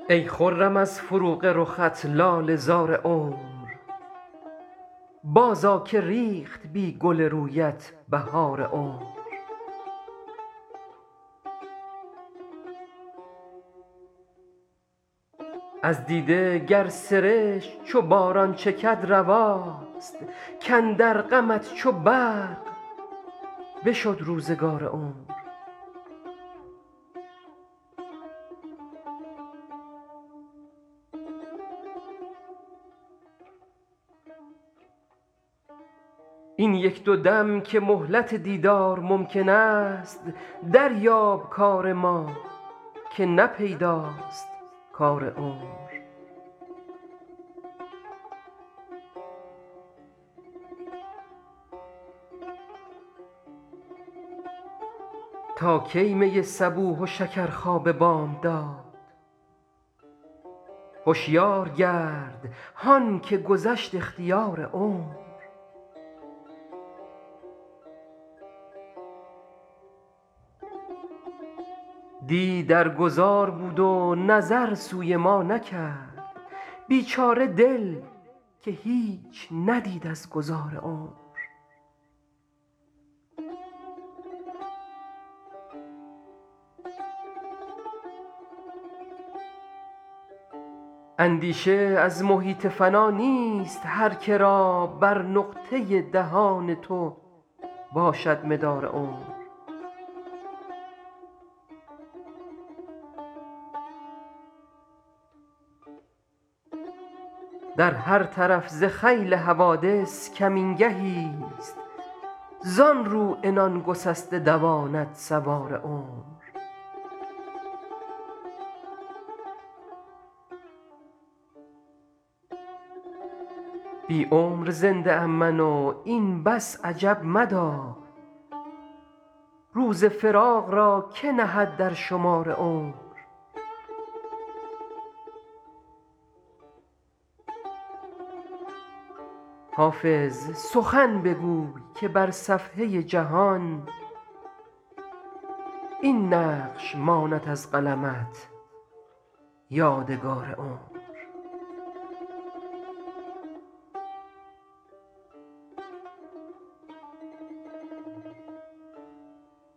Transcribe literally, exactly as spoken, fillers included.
ای خرم از فروغ رخت لاله زار عمر، بازآ که ریخت بی گل رویت بهار عمر. از دیده گر سرشک چو باران چکد رواست، کاندر غمت چو برق بشد روزگار عمر. این یک دو دم که مهلت دیدار ممکن است، دریاب کار ما که نه پیداست کار عمر. تا کی می صبوح و شکرخا به بامداد؟ هشیار گرد هان که گذشت اختیار عمر. دی در گذار بود و نظر سوی ما نکرد، بیچاره دل که هیچ ندید از گذار عمر. اندیشه از محیط فنا نیست هر که را بر نقطه دهان تو باشد مدار عمر. در هر طرف ز خیل حوادث کمینگهی است، زان رو عنان گسسته دواند سوار عمر. بی عمر زنده ام من و این بس عجب مدار، روز فراق را که نهد در شمار عمر. حافظ سخن بگوی که بر صفحه جهان، این نقش ماند از قلمت یادگار عمر.